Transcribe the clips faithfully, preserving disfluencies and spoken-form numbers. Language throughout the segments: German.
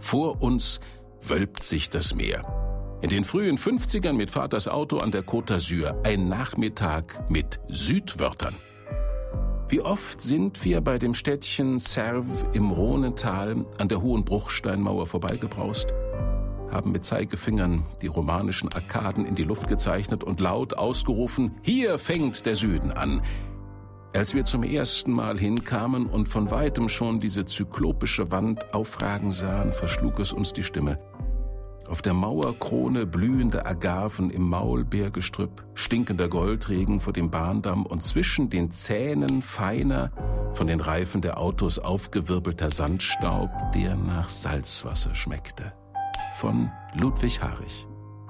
Vor uns wölbt sich das Meer. In den frühen fünfzigern mit Vaters Auto an der Côte d'Azur ein Nachmittag mit Südwörtern. Wie oft sind wir bei dem Städtchen Sèvres im Rhônetal an der hohen Bruchsteinmauer vorbeigebraust, haben mit Zeigefingern die romanischen Arkaden in die Luft gezeichnet und laut ausgerufen, hier fängt der Süden an. Als wir zum ersten Mal hinkamen und von weitem schon diese zyklopische Wand aufragen sahen, verschlug es uns die Stimme. Auf der Mauerkrone blühende Agaven im Maulbeergestrüpp, stinkender Goldregen vor dem Bahndamm und zwischen den Zähnen feiner, von den Reifen der Autos aufgewirbelter Sandstaub, der nach Salzwasser schmeckte. Von Ludwig Harich.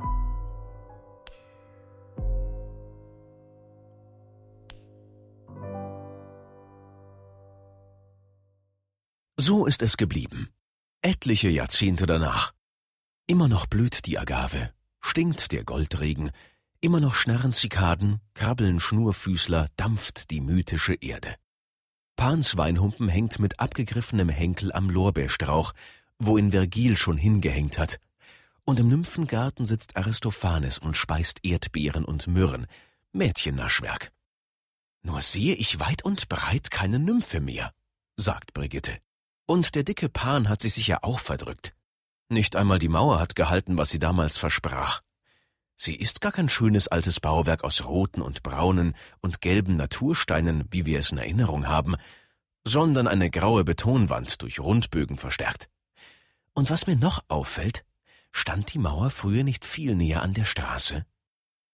So ist es geblieben. Etliche Jahrzehnte danach. Immer noch blüht die Agave, stinkt der Goldregen, immer noch schnarren Zikaden, krabbeln Schnurfüßler, dampft die mythische Erde. Pans Weinhumpen hängt mit abgegriffenem Henkel am Lorbeerstrauch, wo ihn Vergil schon hingehängt hat. Und im Nymphengarten sitzt Aristophanes und speist Erdbeeren und Myrrhen, Mädchennaschwerk. »Nur sehe ich weit und breit keine Nymphe mehr«, sagt Brigitte. »Und der dicke Pan hat sich sicher auch verdrückt. Nicht einmal die Mauer hat gehalten, was sie damals versprach. Sie ist gar kein schönes altes Bauwerk aus roten und braunen und gelben Natursteinen, wie wir es in Erinnerung haben, sondern eine graue Betonwand durch Rundbögen verstärkt. Und was mir noch auffällt, stand die Mauer früher nicht viel näher an der Straße?